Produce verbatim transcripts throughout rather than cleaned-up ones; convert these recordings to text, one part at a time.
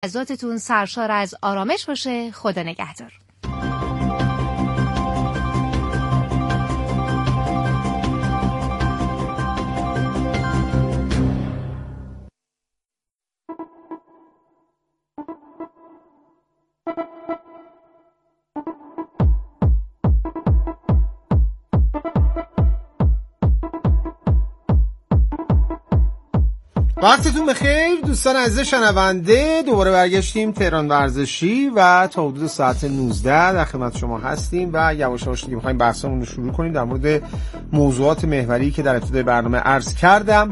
لحظاتتون سرشار از آرامش باشه. خدا نگهدار. وقتتون بخیر دوستان عزیز شنونده، دوباره برگشتیم تهران ورزشی و تا حدود ساعت نوزده در خدمت شما هستیم و یواش یواش دیگه می‌خوایم بحثمون رو شروع کنیم در مورد موضوعات محوری که در ابتدای برنامه عرض کردم.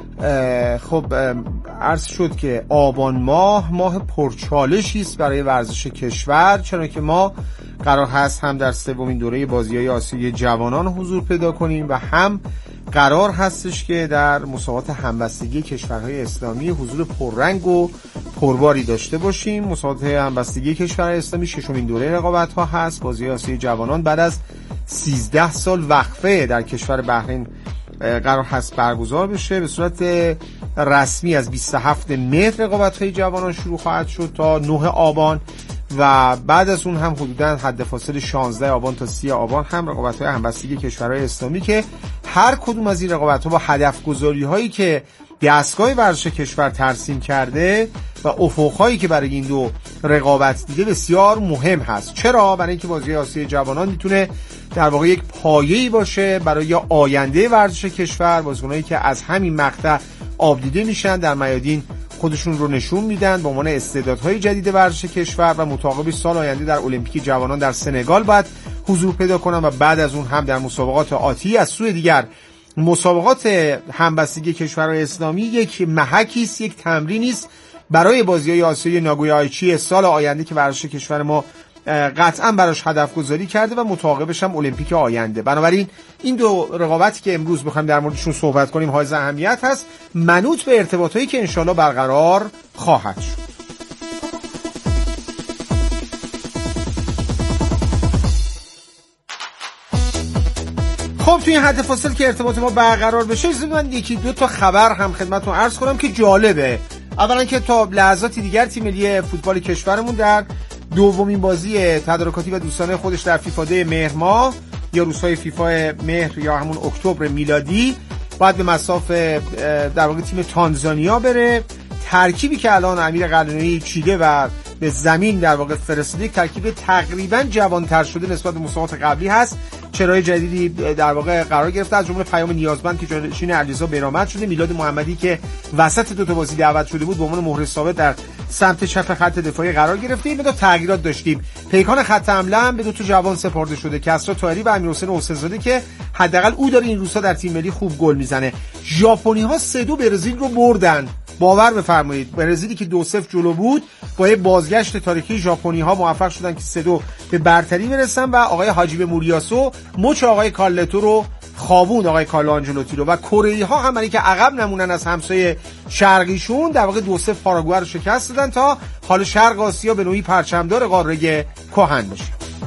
خب عرض شد که آبان ماه ماه پرچالشی است برای ورزش کشور، چرا که ما قرار هست هم در سومین دوره بازی‌های آسیایی جوانان حضور پیدا کنیم و هم قرار هستش که در مسابقات همبستگی کشورهای اسلامی حضور پررنگ و پرباری داشته باشیم. مسابقات همبستگی کشورهای اسلامی ششمین دوره رقابت‌ها هست. بازی‌های آسیایی جوانان بعد از سیزده سال وقفه در کشور بحرین قرار هست برگزار بشه. به صورت رسمی از بیست و هفتم مهر رقابت‌های جوانان شروع خواهد شد تا نهم آبان و بعد از اون هم حدوداً حد فاصل شانزدهم آبان تا سوم آبان هم رقابت‌های همبستگی کشورهای اسلامی که هر کدوم از این رقابت‌ها با هدف‌گذاری‌هایی که دستگاه ورزش کشور ترسیم کرده و افق‌هایی که برای این دو رقابت دیده بسیار مهم هست. چرا؟ برای اینکه بازی آسیای جوانان میتونه در واقع یک پایه‌ای باشه برای آینده ورزش کشور. بازیکنایی که از همین مقطع آبدیده میشن در میادین خودشون رو نشون میدن به عنوان استعدادهای جدید ورزش کشور و متعاقب سال آینده در المپیک جوانان در سنگال باید حضور پیدا کنن و بعد از اون هم در مسابقات آتی. از سوی دیگر مسابقات همبستگی کشورهای اسلامی یک محکی است، یک تمرینی است برای بازی‌های آسیایی ناگویا آیچی سال آینده که ورزش کشور ما قطعا براش هدف گذاری کرده و متعاقبش هم المپیک آینده. بنابراین این دو رقابتی که امروز می‌خوایم در موردشون صحبت کنیم حائز اهمیت هست، منوط به ارتباطایی که انشالله برقرار خواهد شد. خب توی این حد فاصل که ارتباط ما برقرار بشه من یکی دو تا خبر هم خدمتتون عرض کنم که جالبه. اولا که تا لحظاتی دیگر تیم ملی فوتبال کشورمون در دومین بازی تدارکاتی و دوستانه خودش در فیفا دی مهر ماه یا روزهای فیفا مهر یا همون اکتبر میلادی باید به مصاف در واقع تیم تانزانیا بره. ترکیبی که الان امیر قلعه‌نویی چیده و به زمین در واقع فرستاده ترکیب تقریبا جوان‌تر شده نسبت به مسابقات قبلی هست. چهره‌های جدیدی در واقع قرار گرفته از جمله پیام نیازمند که جانشین علیرضا بیرامد شده، میلاد محمدی که وسط دو تا بازی دعوت شده بود به عنوان مهره ثابت در سمت چپ خط دفاعی قرار گرفته. این دو تغییرات داشتیم. پیکان خط حمله هم به دو تا جوان سپرده شده، کسرا طاهری و امیرحسین حسین‌زاده که حداقل او داره این روزا در تیم ملی خوب گل میزنه. ژاپنی‌ها سه دو برزیل رو بردن. باور بفرمایید برزیلی که دو صفر جلو بود با یه بازگشت تاریخی ژاپنی‌ها موفق شدن که سه دو به برتری برسن و آقای حاجیب موریاسو مچ آقای کارلتو رو خوابون، آقای کارلو آنجلوتی رو، و کره‌ای‌ها هم برای که عقب نمونن از همسایه شرقیشون در واقع دو صفر پاراگوئه رو شکست دادن تا حال شرق آسیا به نوعی پرچمدار قاره کهن بشه.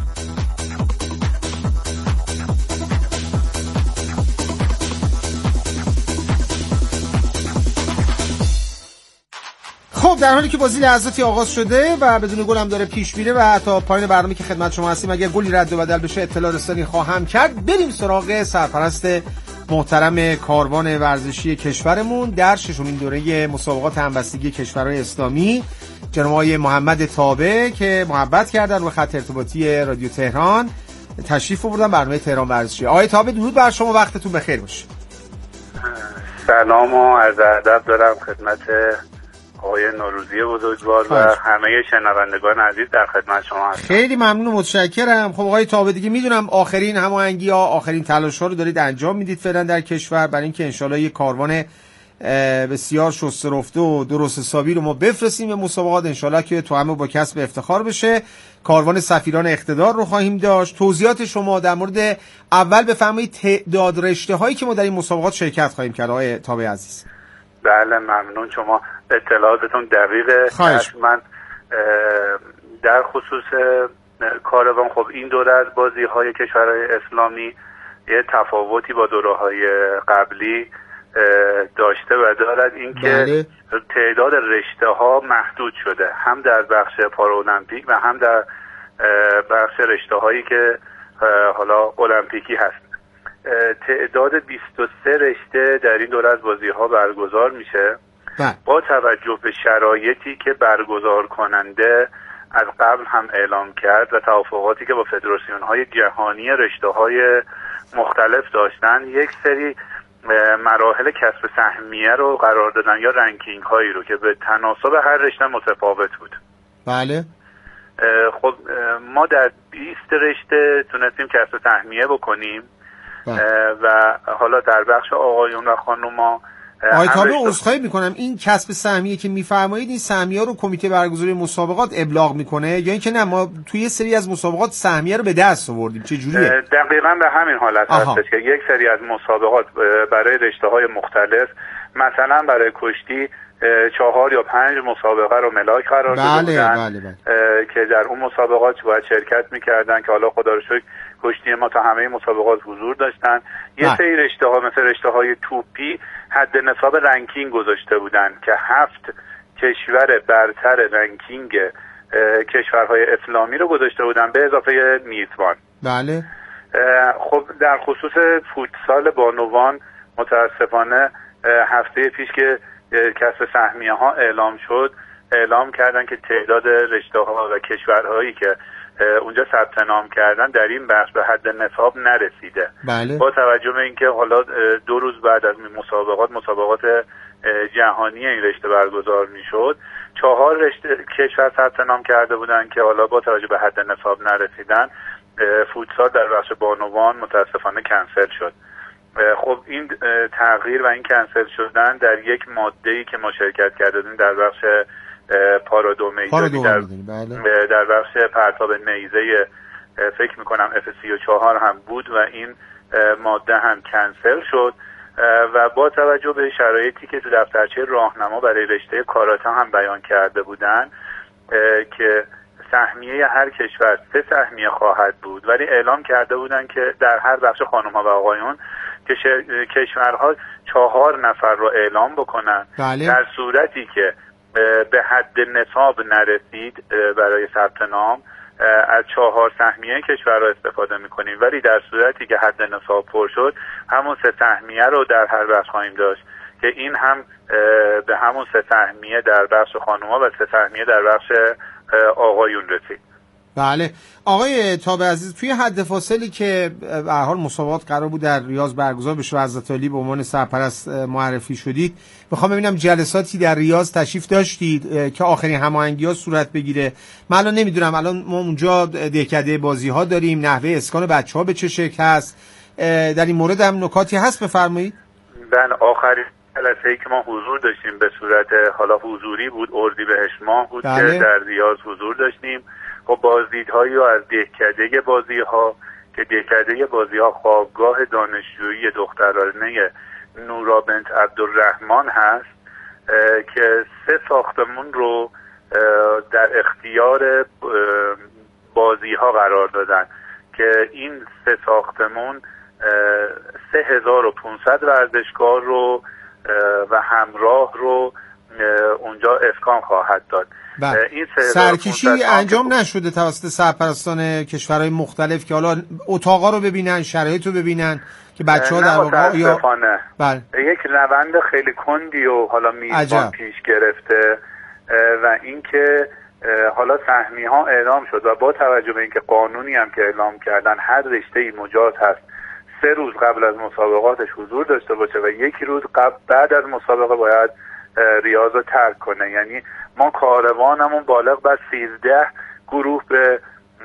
خب در حالی که بازی لحظاتی آغاز شده و بدون گل هم داره پیش میره و تا پایان برنامه که خدمت شما هستیم اگر گلی رد و بدل بشه اطلاع رسانی خواهم کرد. بریم سراغ سرپرست محترم کاروان ورزشی کشورمون در ششمین دوره مسابقات همبستگی کشورهای اسلامی، جناب آقای محمد تابع که محبت کردن و خط ارتباطی رادیو تهران تشریف آوردن برنامه تهران ورزشی. آقای تابع درود بر شما، وقتتون بخیر باشه. سلام و عرض ادب دارم خدمت آقای نوروزی بزرگوار و همه شنوندگان عزیز در خدمت شما هستم. خیلی ممنون و متشکرم. خب آقای تابع دیگه میدونم آخرین هماهنگی ها، آخرین تلاش ها رو دارید انجام میدید فعلا در کشور برای اینکه انشالله یک کاروان بسیار شسته رفته و درست حسابی رو ما بفرستیم به مسابقات، انشالله که تو همه با کسب افتخار بشه. کاروان سفیران اقتدار رو خواهیم داشت. توضیحات شما در مورد اول بفرمایید تعداد رشته هایی که ما در این مسابقات شرکت خواهیم کرد آقای تابع عزیز. بله ممنون، شما اطلاعاتتون دقیقه. من در خصوص کاروان خب این دوره از بازی های کشورهای اسلامی یه تفاوتی با دوره های قبلی داشته و دارد اینکه بله. تعداد رشته ها محدود شده، هم در بخش پارالمپیک و هم در بخش رشته هایی که حالا المپیکی هست. تعداد بیست و سه رشته در این دوره از بازی ها برگزار میشه. بله. با توجه به شرایطی که برگزار کننده از قبل هم اعلام کرد و توافقاتی که با فدراسیون های جهانی رشته های مختلف داشتن، یک سری مراحل کسب سهمیه رو قرار دادن یا رنکینگ هایی رو که به تناسب هر رشته متفاوت بود. بله. خب ما در بیست رشته تونستیم کسب سهمیه بکنیم. بله. و حالا در بخش آقایون و خانوما آقای تابع عذرخواهی میکنم، این کسب سهمیه که میفرمایید این سهمیه رو کمیته برگزاری مسابقات ابلاغ میکنه یا اینکه نه ما توی یه سری از مسابقات سهمیه رو به دست آوردیم؟ چه جوریه؟ دقیقاً به همین حالت هستش که یک سری از مسابقات برای رشته‌های مختلف، مثلا برای کشتی چهار یا پنج مسابقه رو ملاک قرار داده بودن. بله بله. که در اون مسابقات باید شرکت میکردن که حالا خدا رو شکر کشتی ما تا همه مسابقات حضور داشتن. یه بله. سری رشته ها مثل رشته های توپی حد نصاب رنکینگ گذاشته بودن که هفت کشور برتر رنکینگ کشورهای اسلامی رو گذاشته بودن به اضافه میزبان. بله. خب در خصوص فوتسال بانوان متاسفانه هفته پیش که کسب سهمیه ها اعلام شد، اعلام کردن که تعداد رشته ها و کشورهایی که اونجا ثبت نام کردن در این بخش به حد نصاب نرسیده. بله. با توجه به اینکه حالا دو روز بعد از مسابقات مسابقات جهانی این رشته برگزار میشد، چهار رشته کشور ثبت نام کرده بودن که حالا با توجه به حد نصاب نرسیدن، فوتسال در بخش بانوان متاسفانه کنسل شد. خب این تغییر و این کنسل شدن در یک ماده‌ای که ما شرکت کرده بودیم در بخش پارادو میدانی در, بله. در بخش پرتاب نیزه فکر میکنم اف سی و چهار هم بود و این ماده هم کنسل شد و با توجه به شرایطی که تو دفترچه راهنما برای رشته کاراته هم بیان کرده بودن که سهمیه هر کشور سه سهمیه خواهد بود، ولی اعلام کرده بودن که در هر بخش خانم‌ها و آقایون که کشورها چهار نفر رو اعلام بکنن. بله. در صورتی که به حد نصاب نرسید برای ثبت نام از چهار سهمیه کشور رو استفاده میکنیم، ولی در صورتی که حد نصاب پر شد همون سه سهمیه رو در هر بخش خواهیم داشت که این هم به همون سه سهمیه در بخش خانوما و سه سهمیه در بخش آقایون رسید. بله. آقای تابع عزیز، توی حد فاصلی که به هر حال مسابقات قرار بود در ریاض برگزار بشه و حضرت علی به عنوان سرپرست معرفی شدید، میخوام ببینم جلساتی در ریاض تشریف داشتید که آخرین هماهنگی‌ها صورت بگیره. من الان نمیدونم الان ما اونجا دهکده بازی‌ها داریم، نحوه اسکان بچه‌ها به چه شکل هست، در این مورد هم نکاتی هست بفرمایید. بله، آخرین جلسه‌ای که ما حضور داشتیم به صورت حالا حضوری بود، اردیبهشت ماه بود. بله. که در ریاض حضور داشتیم. خب بازدیدهایی از دهکده بازی‌ها که دهکده بازی‌ها خوابگاه دانشجویی دخترانه نورا بنت عبدالرحمن هست که سه ساختمون رو در اختیار بازی‌ها قرار دادن که این سه ساختمون سه هزار و پانصد ورزشکار رو و همراه رو اونجا اسکان خواهد داد. این سرکشی انجام نشده توسط سرپرستان کشورهای مختلف که حالا اتاقا رو ببینن، شرایط رو ببینن که بچه‌ها در واقع یا بله. یک روند خیلی کندی و حالا میزبان پیش گرفته و اینکه حالا سهمیه ها اعلام شد و با توجه به اینکه قانونی هم که اعلام کردن هر رشته‌ای مجاز هست سه روز قبل از مسابقاتش حضور داشته باشه و یک روز قبل بعد از مسابقه باید ریاض رو ترک کنه. یعنی ما کاروانمون بالغ بر سیزده گروه به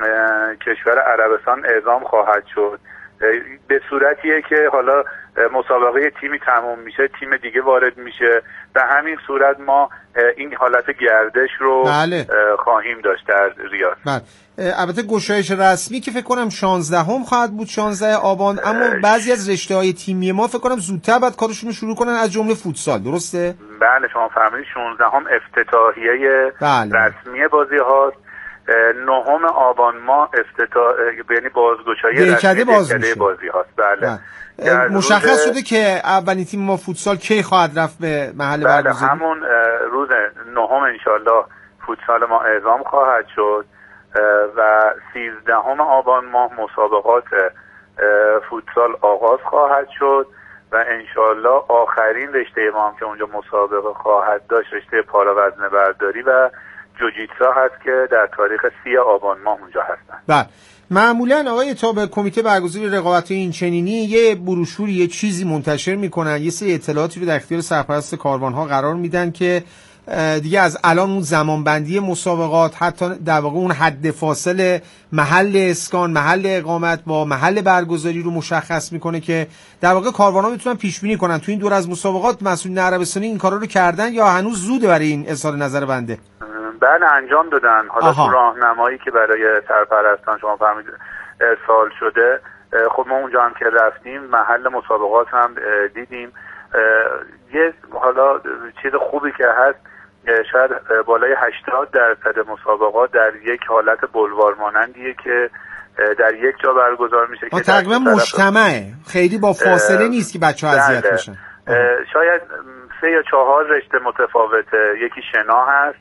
کشور عربستان اعزام خواهد شد، به صورتیه که حالا مسابقه تیمی تموم میشه تیم دیگه وارد میشه، به همین صورت ما این حالت گردش رو بله. خواهیم داشت در ریاض. بله. البته گشایش رسمی که فکر کنم شانزدهم خواهد بود، شانزده آبان، اما بعضی از رشته‌های تیمی ما فکر کنم زودتر بعد کارشون رو شروع کنن از جمله فوتسال، درسته؟ بله شما فهمیدید شانزدهم افتتاحیه بله. رسمی بازی هاست نهم آبان ماه افتتاح یعنی بازگشایی رسمی دهکده بازی هاست. بله. مشخص شده که اولین تیم ما فوتسال کی خواهد رفت به محل برگزاری؟ بله همون روز نهم انشالله فوتسال ما اعزام خواهد شد و سیزدهم آبان ماه مسابقات فوتسال آغاز خواهد شد و انشالله آخرین رشته ما هم که اونجا مسابقه خواهد داشت رشته پارا وزنه برداری و جوجیتسا هست که در تاریخ سی آبان ماه اونجا هستن. بله. معمولا آقای تابه کمیته برگزاری رقابت‌های این چنینی یه بروشوری یه چیزی منتشر میکنن، یه سری اطلاعاتی رو در اختیار سرپرست کاروان‌ها قرار میدن که دیگه از الان اون زمانبندی مسابقات حتی در واقع اون حد فاصله محل اسکان محل اقامت با محل برگزاری رو مشخص میکنه که در واقع کاروان‌ها میتونن پیش بینی کنن تو این دور از مسابقات مسئولین عربستانی این کارا رو کردن یا هنوز زوده برای این اظهار نظر بنده؟ بله انجام دادن. حالا تو راهنمایی که برای سرپرستان شما فهمیدید ارسال شده، خب ما اونجا هم که رفتیم محل مسابقات هم دیدیم. یه حالا چیز خوبی که هست شاید بالای هشتاد درصد مسابقات در یک حالت بلوار مانندیه که در یک جا برگزار میشه که تقریبا مجتمعه، خیلی با فاصله نیست که بچه‌ها اذیت بشن. شاید سه یا چهار رشته متفاوته. یکی شنا هست،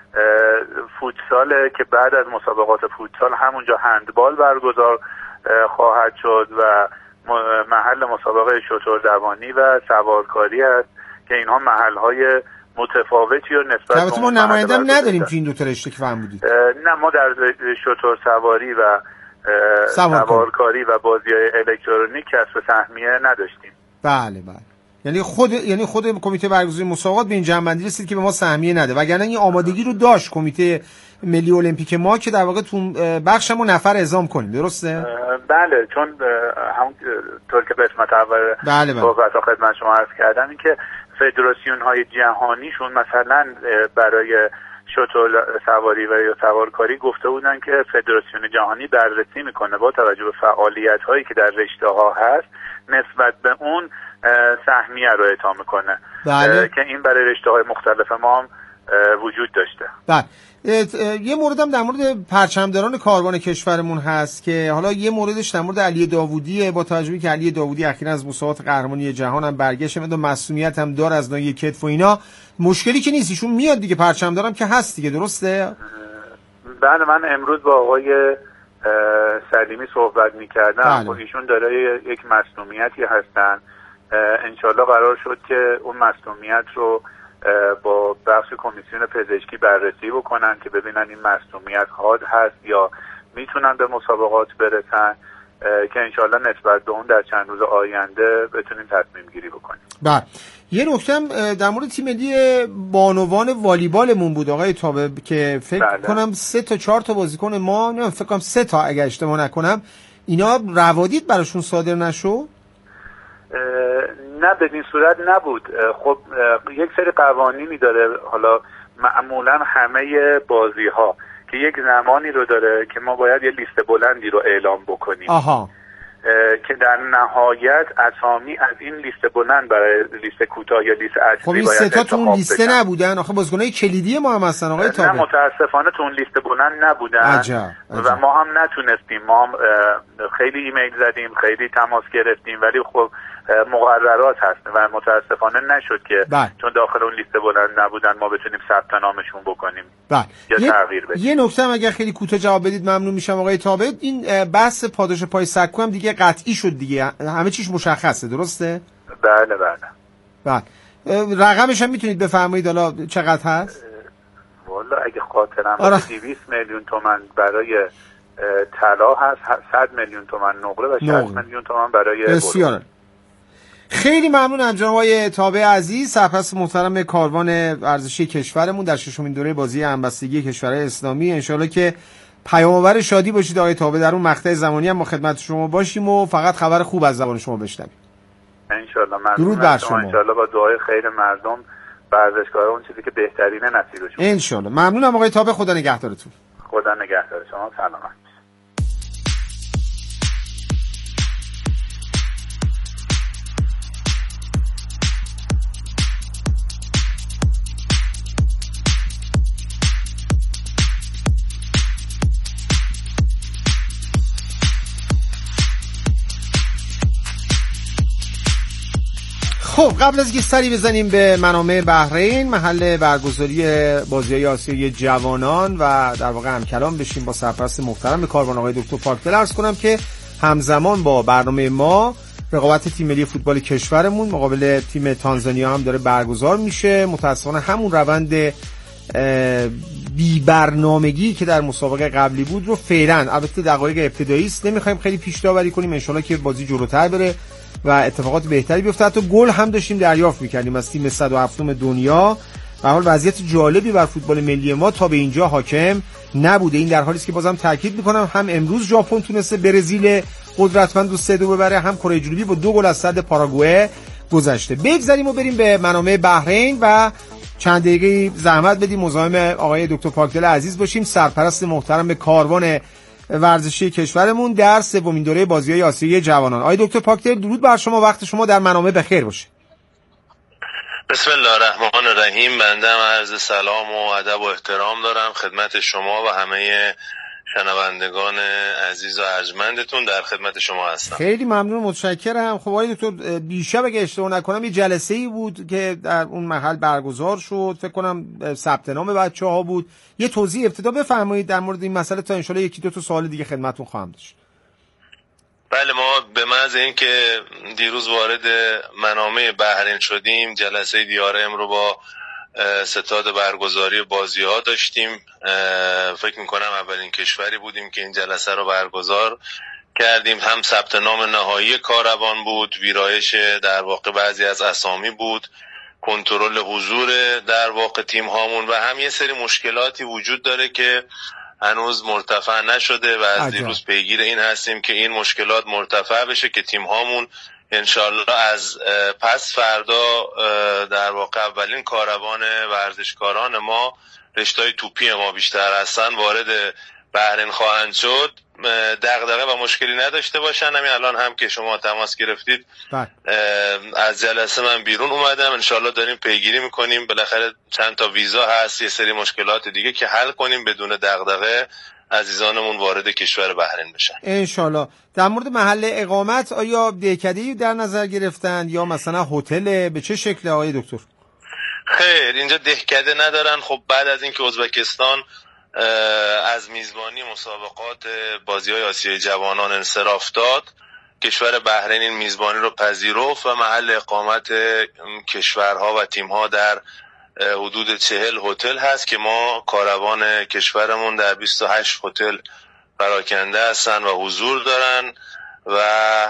فوتساله که بعد از مسابقات فوتسال همونجا هندبال برگزار خواهد شد و محل مسابقه شتر دوانی و سوارکاری هست که اینها محل‌های متفاوتی و نسبت به ما نماینده هم نداریم تو این دو تا رشته که فرمودید. نه ما در شتر سواری و سوارکاری و بازی‌های الکترونیک کسب سهمیه نداشتیم. بله بله. یعنی خود یعنی خود کمیته برگزاری مسابقات به این جنبندی رسید که به ما سهمیه نده، وگرنه این آمادگی رو داشت کمیته ملی المپیک ما که در واقع تو بخشمو نفر اعزام کنیم. درسته؟ بله، چون همونطور که قسمت اول بله بله. صحبت ها خدمت شما عرض کردم این که فدراسیون های جهانیشون مثلا برای شتر سواری و یا سوارکاری گفته بودن که فدراسیون جهانی بررسی میکنه با توجه به فعالیت هایی که در رشته ها هست نسبت به اون سهمیه رو اعطا میکنه. بله. که این برای رشته های مختلف ما هم وجود داشته. بله. یه موردم در مورد پرچمداران کاروان کشورمون هست که حالا یه موردش در مورد علی داوودیه، با توجه که علی داوودی اخیراً از مسابقات قهرمانی جهان هم برگشت و مسئولیت هم داره از ناحیه کتف و اینا، مشکلی که نیست، ایشون میاد دیگه، پرچمدارم که هست دیگه. درسته؟ بله، من امروز با آقای سلیمی صحبت می‌کردم. بله. ایشون داره یک مسئولیتی هستن. انشالله قرار شد که اون مسئولیت رو با بخش کمیسیون پزشکی بررسی بکنن که ببینن این مسئولیت حاد هست یا میتونن به مسابقات برسن که انشالله نسبت به اون در چند روز آینده بتونیم تصمیم گیری بکنیم. بله. یه نکته هم در مورد تیم ملی بانوان والیبالمون بود آقای تابه که فکر بله. کنم سه تا چهار تا بازیکن ما، نه فکر کنم سه تا اگه اشتباه نکنم، اینا روادید براشون صادر نشد؟ نه به این صورت نبود. خب یک سری قوانینی داره، حالا معمولا همه بازی ها که یک زمانی رو داره که ما باید یه لیست بلندی رو اعلام بکنیم. آها. که در نهایت اسامی از این لیست بلند برای لیست کوتاه یا لیست اصلی خب این باید سه تا تو اون لیست بشن. نبودن. آخه بازیکنای کلیدی ما هم هستن آقای تابه. نه متاسفانه تو اون لیست بلند نبودن. عجب. عجب. و ما هم نتونستیم. ما هم خیلی ایمیل زدیم، خیلی تماس گرفتیم، ولی خب مقررات هست و متاسفانه نشد که بله. چون داخل اون لیست بلند نبودن ما بتونیم ثبت نامشون بکنیم. بله. یا یه... تغییر بدیم. یه نکته هم اگر خیلی کوتاه جواب بدید ممنون میشم آقای تابه. این بحث پاداش پای سکو هم دیگه قطعی شد دیگه، همه چیش مشخصه. درسته؟ بله بله. بله. رقمش هم میتونید بفرمایید حالا چقدر هست؟ والا اگه خاطرم دویست میلیون تومان برای طلا هست، صد میلیون تومان نقره و شصت میلیون تومان برای بسیار. خیلی ممنونم جناب آقای تابع عزیز، سرپرست محترم کاروان ورزشی کشورمون در ششمین دوره بازی همبستگی کشورهای اسلامی. انشالله که پیام‌آور شادی باشید آقای تابع، در اون مقطع زمانی هم ما خدمت شما باشیم و فقط خبر خوب از زبان شما بشنویم. انشالله. درود بر شما. انشالله با دعای خیر مردم ورزشکارا اون چیزی که بهترینه نصیب شما. انشالله. ممنونم آقای تابع، خدا نگهدارتون. خدا نگهدار شما. سلامت. خب قبل از اینکه سری بزنیم به منامه بحرین، محل برگزاری بازی‌های آسیایی جوانان و در واقع همکلام بشیم با سرپرست محترم کاروان آقای دکتر پاکدل، عرض کنم که همزمان با برنامه ما رقابت تیم ملی فوتبال کشورمون مقابل تیم تانزانیا هم داره برگزار میشه. متأسفانه همون روند بی برنامگی که در مسابقه قبلی بود رو فعلا، البته دقایق ابتدایی است، نمیخوایم خیلی پیش داوری کنیم، ان شاءالله که بازی جلوتر بره و اتفاقات بهتری بیفته. حتی گل هم داشتیم دریافت می‌کردیم از تیم صد و هفتم دنیا. به هر حال وضعیت جالبی بر فوتبال ملی ما تا به اینجا حاکم نبوده. این در حالی است که بازم تاکید می‌کنم هم امروز ژاپن تونسته برزیل قدرتمند رو سه دو ببره، هم کره جنوبی با دو گل از صد پاراگوئه گذشته. بگذاریم و بریم به منامه بحرین و چند دقیقه زحمت بدیم مزاحم آقای دکتر پاکدل عزیز باشیم، سرپرست محترم به کاروان ورزشی کشورمون در سومین دوره بازی‌های آسیایی جوانان. آقای دکتر پاکدل درود بر شما، وقت شما در منامه بخیر باشه. بسم الله الرحمن الرحیم. بنده هم عرض سلام و ادب و احترام دارم خدمت شما و همه شنوندگان عزیز و ارجمندتون، در خدمت شما هستم. خیلی ممنون، متشکرم. خب آقای دکتر، دیشب اگه اشتباه نکنم یه جلسه‌ای بود که در اون محل برگزار شد، فکر کنم ثبت نام بچه‌ها بود. یه توضیح ابتدا بفرمایید در مورد این مسئله تا انشالله یکی دو تا سوال دیگه خدمتتون خواهم داشت. بله، ما به محض اینکه دیروز وارد منامه بحرین شدیم، جلسه دیارم رو با ستاد برگزاری بازی ها داشتیم. فکر میکنم اولین کشوری بودیم که این جلسه رو برگزار کردیم. هم ثبت نام نهایی کاروان بود، ویرایش در واقع بعضی از اسامی بود، کنترل حضور در واقع تیم هامون و هم یه سری مشکلاتی وجود داره که هنوز مرتفع نشده و از دیروز پیگیر این هستیم که این مشکلات مرتفع بشه که تیم هامون انشالله از پس فردا در واقع اولین کاروان ورزشکاران ما، رشته‌های توپی ما بیشتر هستن، وارد بحرین خواهند شد. دغدغه و مشکلی نداشته باشن. همین الان هم که شما تماس گرفتید از جلسه من بیرون اومدم، انشالله داریم پیگیری میکنیم. بالاخره چند تا ویزا هست، یه سری مشکلات دیگه که حل کنیم بدون دغدغه عزیزانمون وارد کشور بحرین بشن انشالله. در مورد محل اقامت آیا دهکده‌ای در نظر گرفتن یا مثلا هتل؟ به چه شکل آقای دکتر؟ خیر، اینجا دهکده ندارن. خب بعد از اینکه ازبکستان از میزبانی مسابقات بازی‌های آسیایی جوانان انصراف داد، کشور بحرین این میزبانی رو پذیرفت و محل اقامت کشورها و تیم‌ها در حدود چهل هتل هست که ما کاروان کشورمون در بیست و هشت هتل پراکنده هستن و حضور دارن و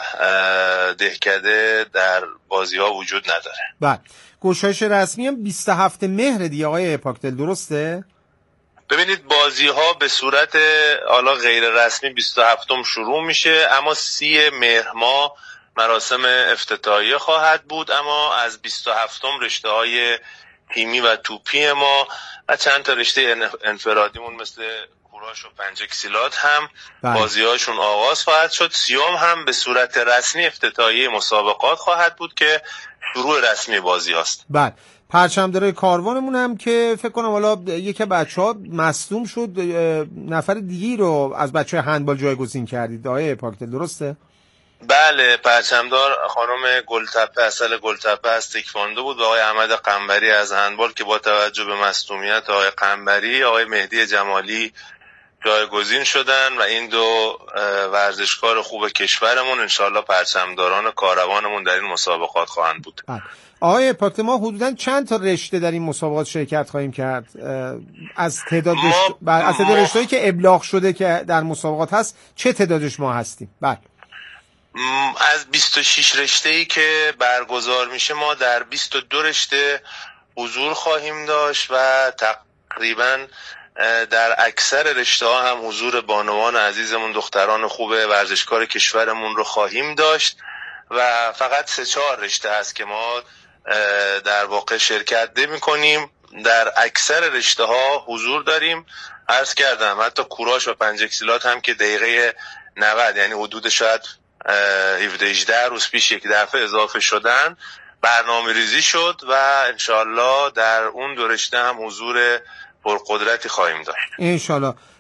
دهکده در بازی‌ها وجود نداره. بله، گشایش رسمی هم بیست و هفتم مهر دیگه آقای پاکدل، درسته؟ ببینید بازی ها به صورت حالا غیر رسمی بیست و هفتم شروع میشه، اما سی مهر ماه مراسم افتتاحیه خواهد بود. اما از بیست و هفتم رشته های تیمی و توپی ما و چند تا رشته انفرادیمون مثل کوراش و پنجکسیلات هم بازی هاشون آغاز خواهد شد. سیوم هم به صورت رسمی افتتاحیه مسابقات خواهد بود که شروع رسمی بازی هاست. بله، پرچمدار کاروانمون هم که فکر کنم حالا یکی بچه‌ها مصدوم شد، نفر دیگی رو از بچه‌های هندبال جایگزین کردید آقای پاکدل، درسته؟ بله، پرچمدار خانم گلتپه، اصل گلتپه از تکواندو بود و آقای احمد قنبری از هندبال که با توجه به مصدومیت آقای قنبری آقای مهدی جمالی جایگزین شدن و این دو ورزشکار خوب کشورمون انشالله پرچمداران کاروانمون در این مسابقات خواهند بود. آقای پاکدل، ما حدوداً چند تا رشته در این مسابقات شرکت خواهیم کرد؟ از تعداد ما... رشته... از تعداد رشته‌ای که ابلاغ شده که در مسابقات هست چه تعدادش ما هستیم؟ بله، از بیست و شش رشته‌ای که برگزار میشه ما در بیست و دو رشته حضور خواهیم داشت و تقریباً در اکثر رشته ها هم حضور بانوان عزیزمون، دختران خوب ورزشکار کشورمون رو خواهیم داشت و فقط سه چهار رشته هست که ما در واقع شرکت نمی کنیم. در اکثر رشته ها حضور داریم. عرض کردم حتی کوراش و پنجکسیلات هم که دقیقه نود، یعنی حدود شاید هفده هجده روز پیش یک دفعه اضافه شدن، برنامه ریزی شد و انشالله در اون دو رشته هم حضور پرقدرتی خواهیم داشت انشالله.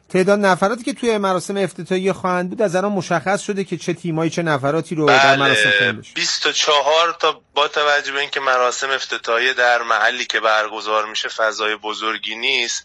تعداد نفراتی که توی مراسم افتتاحیه خواهند بود از الان مشخص شده که چه تیمایی چه نفراتی رو بله، در مراسم خواهند داشت؟ بیست و چهار تا با توجه به اینکه مراسم افتتاحیه در محلی که برگزار میشه فضای بزرگی نیست،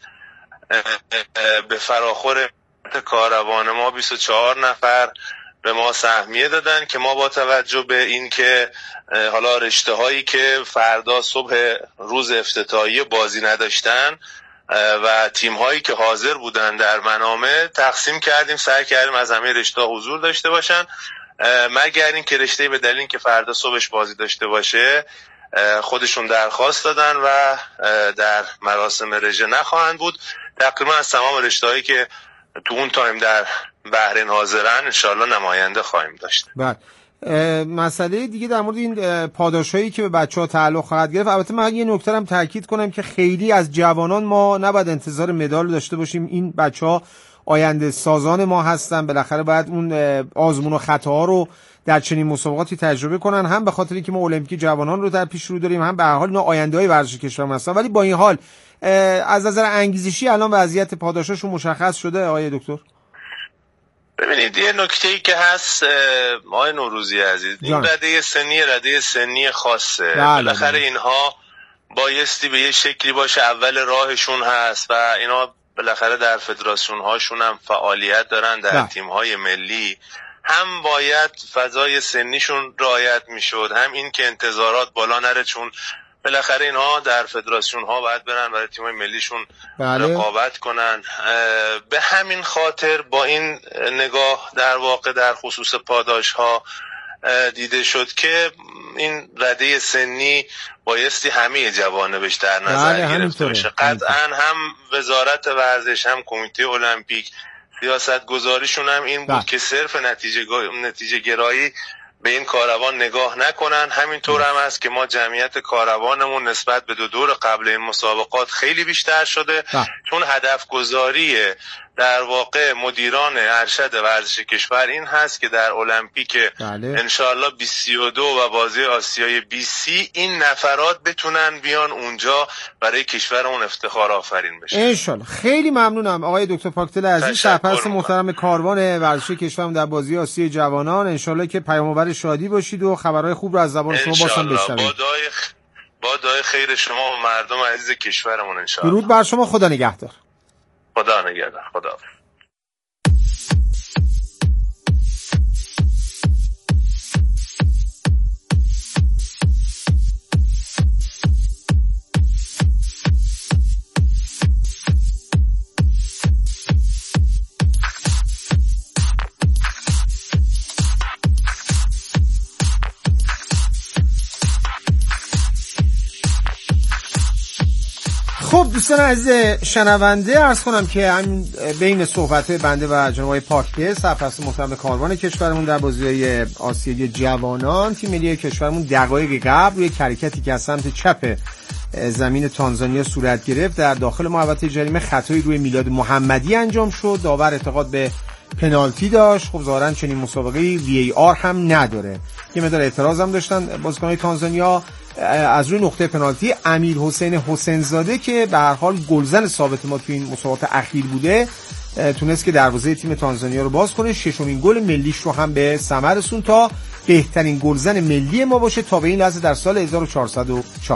به فراخور کاروان ما بیست و چهار نفر به ما سهمیه دادن که ما با توجه به اینکه حالا رشته هایی که فردا صبح روز افتتاحیه بازی نداشتن و تیم هایی که حاضر بودن در منامه تقسیم کردیم، سعی کردیم از همه رشته ها حضور داشته باشن، مگر این که رشته به دلیل که فردا صبحش بازی داشته باشه خودشون درخواست دادن و در مراسم رژه نخواهند بود. تقریبا از تمام رشته هایی که تو اون تایم در بحرین حاضرن انشالله نماینده خواهیم داشت. بله. مسئله دیگه در مورد این پاداشایی که به بچه‌ها تعلق خواهد گرفت، البته من یه نکته هم تاکید کنم که خیلی از جوانان ما نباید انتظار مدال داشته باشیم. این بچه‌ها آینده سازان ما هستن، بالاخره باید اون آزمون و خطاها رو در چنین مسابقاتی تجربه کنن، هم به خاطر اینکه ما المپیک جوانان رو در پیش رو داریم، هم به هر حال اینا آینده‌های ورزش کشور هستن. ولی با این حال از نظر انگیزشی الان وضعیت پاداشاشون مشخص شده آقای دکتر؟ ببینید یه نکته‌ای که هست آقای نوروزی عزیز، این رده سنی رده سنی خاصه، بالاخره اینها بایستی به یه شکلی باشه اول راهشون هست و اینا بالاخره در فدراسیون هاشون هم فعالیت دارن، در تیم های ملی هم باید فضای سنیشون رعایت میشد، هم این که انتظارات بالا نره، چون بالاخره اینها در فدراسیون ها باید برن برای تیم های ملیشون بله. رقابت کنن. به همین خاطر با این نگاه در واقع در خصوص پاداش ها دیده شد که این رده سنی بایستی همه جوانبش در نظر بله گرفته بشه. قطعا هم وزارت ورزش هم کمیته المپیک سیاست گذاریشون هم این بود بله. که صرف نتیجه, نتیجه گرایی به این کاروان نگاه نکنن. همینطور هم است که ما جمعیت کاروانمون نسبت به دو دور قبل این مسابقات خیلی بیشتر شده بله. چون هدف گذاری در واقع مدیران ارشد ورزش کشور این هست که در المپیک بله. انشاءالله بیست و دو و بازی آسیای بیست این نفرات بتونن بیان اونجا برای کشورمون افتخار آفرین بشه انشاءالله. خیلی ممنونم آقای دکتر پاکدل عزیز، سرپرست محترم کاروان ورزش کشورمون در بازی آسیای جوانان. انشاءالله که پیام‌آور شادی باشید و خبرهای خوب رو از زبان شما باشم بشنویم. با دعای با دعای خیر شما و مردم عزیز کشورمون انشاءالله. درود بر شما، خدا نگهدار. خدا نگهدار. خدا. خب دوستان عزیز شنونده، عرض کنم که همین بین صحبت بنده و جناب آقای پاکدل سرپرست محترم کاروان کشورمون در بازی‌های آسیایی جوانان، تیم ملی کشورمون دقایق قبل روی حرکتی که از سمت چپ زمین تانزانیا صورت گرفت در داخل محوطه جریمه خطایی روی میلاد محمدی انجام شد. داور اعتقاد به پنالتی داشت. خب ظاهرا چنین مسابقه‌ای وی ای آر هم نداره. یه مقدار اعتراض هم داشتن بازیکن‌های تانزانیا از روی نقطه پنالتی. امیر حسین حسین زاده که به هر حال گلزن ثابت ما تو این مسابقات اخیر بوده تونست که دروازه تیم تانزانیا رو باز کنه. ششمین گل ملیش رو هم به ثمر رسوند تا بهترین گلزن ملی ما باشه تا به این لحظه در سال هزار و چهارصد و چهار.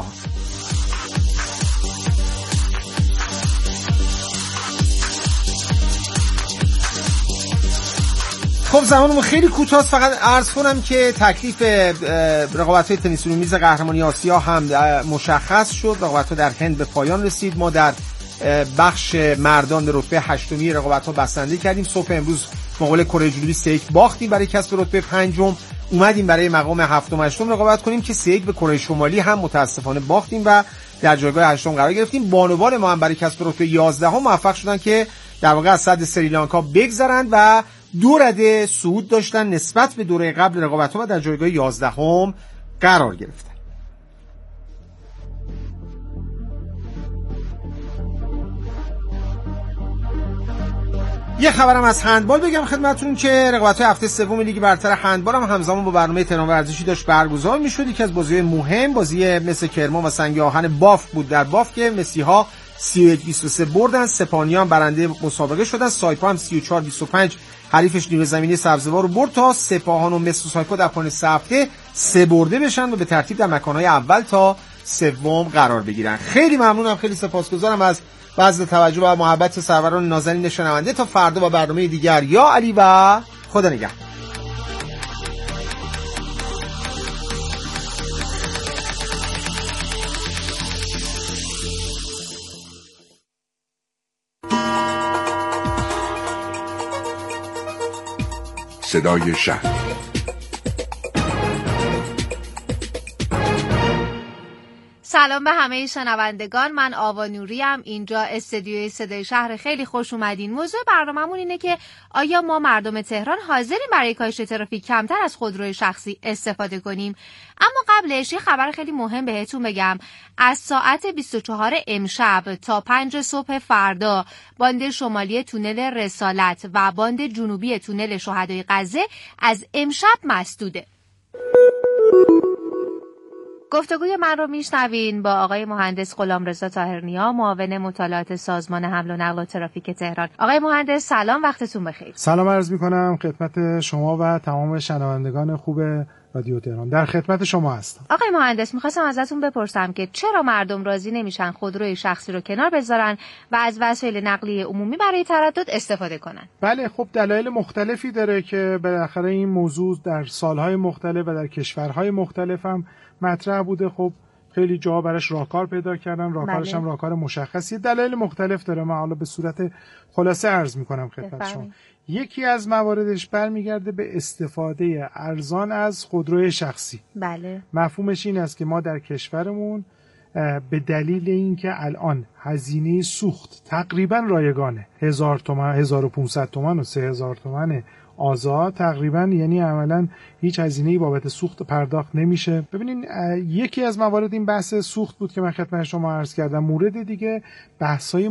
خب زمانمون خیلی کوتاست، فقط عرض کنم که تکلیف رقابت‌های تنیس روی میز قهرمانی آسیا هم مشخص شد. رقابت‌ها در هند به پایان رسید. ما در بخش مردان به رتبه هشتمی رقابت‌ها بسنده کردیم. صبح امروز مقابل کره جنوبی سه یک باختیم برای کسب رتبه پنجم. اومدیم برای مقام هفتم هشتم رقابت کنیم که سه یک به کره شمالی هم متاسفانه باختیم و در جایگاه هشتم قرار گرفتیم. بانوان ما هم برای کسب رتبه یازدهم موفق شدن که در واقع از صد سریلانکا بگذرند و دو رده صعود داشتن نسبت به دوره قبل رقابت‌ها و در جایگاه یازدهم قرار گرفتن. یه خبرم از هندبال بگم خدمتتون که رقابت‌های هفته سوم لیگ برتر هندبال هم همزمان با برنامه تهران ورزشی داشت برگزار می‌شد. یکی از بازی‌های مهم بازی مس کرمان و سنگ آهن باف بود. در باف که مسی‌ها سی و یک بیست و سه بردن. سپاهانیان برنده مسابقه شدن. سایپا هم سی و چهار بیست و پنج حریفش نیمه زمینی سبزوار رو برد تا سپاهان و مصر و سایپا در پایان سه هفته سه برده بشن و به ترتیب در مکانهای اول تا سوم قرار بگیرن. خیلی ممنونم، خیلی سپاسگزارم از بذل توجه و محبت سروران نازنین شنونده. تا فردا با برنامه دیگر، یا علی و خدا نگهدار. صدای شهر. سلام به همه شنوندگان، من آوا نوری ام. اینجا استدیوی صدای شهر. خیلی خوش اومدین. موضوع برنامه‌مون اینه که آیا ما مردم تهران حاضریم برای کاهش ترافیک کمتر از خودروی شخصی استفاده کنیم؟ اما قبلش یه خبر خیلی مهم بهتون بگم. از ساعت بیست و چهار امشب تا پنج صبح فردا باند شمالی تونل رسالت و باند جنوبی تونل شهدای غزه از امشب مسدوده. گفتگوی من رو میشنوین با آقای مهندس غلامرضا طاهرنیا، معاون مطالعات سازمان حمل و نقل و ترافیک تهران. آقای مهندس سلام، وقتتون بخیر. سلام عرض میکنم خدمت شما و تمام شنوندگان خوب رادیو تهران. در خدمت شما هستم. آقای مهندس، میخواستم ازتون بپرسم که چرا مردم راضی نمیشن خودروی شخصی رو کنار بذارن و از وسایل نقلیه عمومی برای تردد استفاده کنن؟ بله، خب دلایل مختلفی داره که بالاخره این موضوع در سالهای مختلف و در کشورهای مختلف هم مطرح بوده. خب خیلی جاها براش راهکار پیدا کردن، راهکارش هم راهکار مشخصی. دلایل مختلف داره. من حالا به صورت خلاصه عرض میکنم خدمت شما. یکی از مواردش برمیگرده به استفاده ارزان از خودروی شخصی. بله. مفهومش این است که ما در کشورمون به دلیل اینکه الان هزینه سوخت تقریبا رایگانه، هزار تومان، هزار و پانصد تومان و سه هزار تومان آزاد تقریبا، یعنی عملا هیچ هزینه‌ای بابت سوخت پرداخت نمیشه. ببینین یکی از موارد این بحث سوخت بود که من خدمت شما عرض کردم. مورد دیگه بحث‌های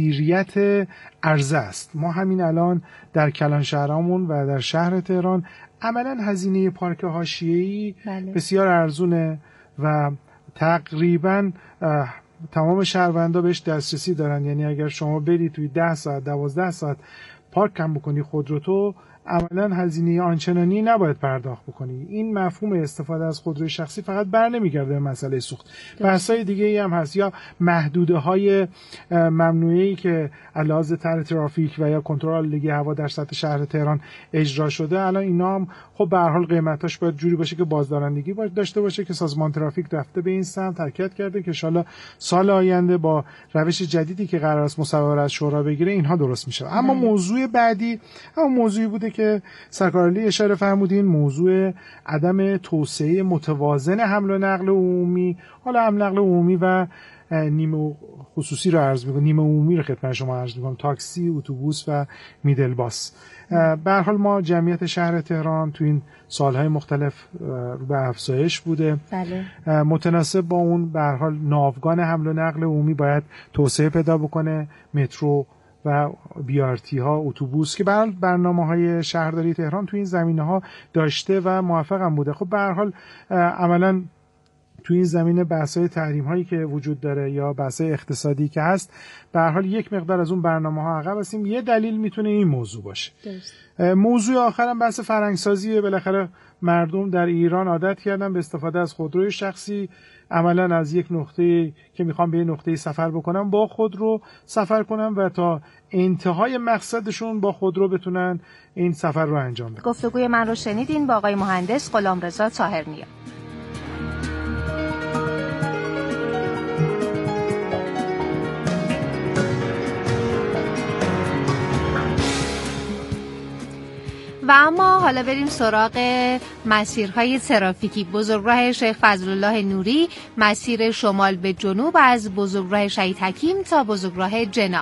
مدیریت عرضه است. ما همین الان در کلانشهرامون و در شهر تهران عملا هزینه پارک حاشیه‌ای بله. بسیار ارزونه و تقریبا تمام شهروندا بهش دسترسی دارن. یعنی اگر شما بری توی ده ساعت دوازده ساعت پارک کم بکنی خودرو تو، عملا هزینه آنچنانی نباید پرداخت بکنی. این مفهوم استفاده از خودروی شخصی فقط بر نمیگرده به مسئله سوخت. بحث‌های دیگه‌ای هم هست، یا محدوده‌های ممنوعه‌ای که علاوه بر ترافیک و یا کنترل آلودگی هوا در سطح شهر تهران اجرا شده. الان اینا هم خب به هر حال قیمتاش باید جوری باشه که بازدارندگی باید داشته باشه که سازمان ترافیک رفته به این سمت حرکت کرده که ان شاءالله سال آینده با روش جدیدی که قرار است مصوبه از شورا بگیره اینها درست میشه. اما موضوع بعدی همون موضوعی بوده که سرکار علی اشاره فرمودین، موضوع عدم توسعه متوازن حمل و نقل عمومی. حالا حمل نقل عمومی و نیمه خصوصی رو عرض می‌کنم، نیمه عمومی رو خدمت شما عرض می‌کنم، تاکسی، اتوبوس و میدل باس. به هر حال ما جمعیت شهر تهران تو این سالهای مختلف رو به افزایش بوده. بله. متناسب با اون به هر حال ناوگان حمل و نقل عمومی باید توسعه پیدا بکنه. مترو و بی آر تی ها، اتوبوس که بر برنامه‌های شهرداری تهران تو این زمینه‌ها داشته و موفق هم بوده. خب به هر حال عملاً تو این زمینه بحث‌های تحریم‌هایی که وجود داره یا بحث‌های اقتصادی که هست، به هر حال یک مقدار از اون برنامه‌ها عقب هستیم. یه دلیل میتونه این موضوع باشه. درست. موضوع آخرم بحث فرهنگ‌سازیه. بالاخره مردم در ایران عادت کردن به استفاده از خودروی شخصی. عملاً از یک نقطه که میخوام به یک نقطه سفر بکنم با خودرو سفر کنم و تا انتهای مقصدشون با خودرو بتونن این سفر رو انجام بدن. گفتگوی من رو شنیدین با آقای مهندس غلامرضا طاهرنیا. و اما حالا بریم سراغ مسیرهای ترافیکی. بزرگراه شیخ فضلالله نوری، مسیر شمال به جنوب از بزرگراه شهید حکیم تا بزرگراه جنا.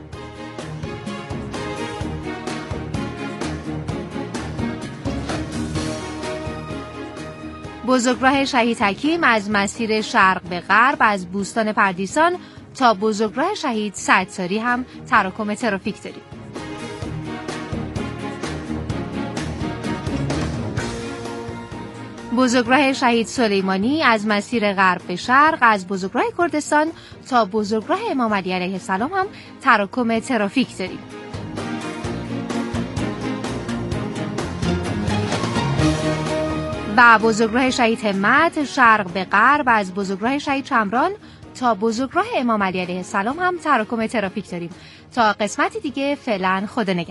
بزرگراه شهید حکیم از مسیر شرق به غرب از بوستان پردیسان تا بزرگراه شهید سعدساری هم تراکم ترافیک داریم. بزرگراه شهید سلیمانی از مسیر غرب به شرق از بزرگراه کردستان تا بزرگراه امام علی علیه السلام هم تراکم ترافیک داریم. و بزرگراه شهید همت شرق به غرب از بزرگراه شهید شمران تا بزرگراه امام علی علیه السلام هم تراکم ترافیک داریم. تا قسمت دیگه فعلا خدا نگهدار.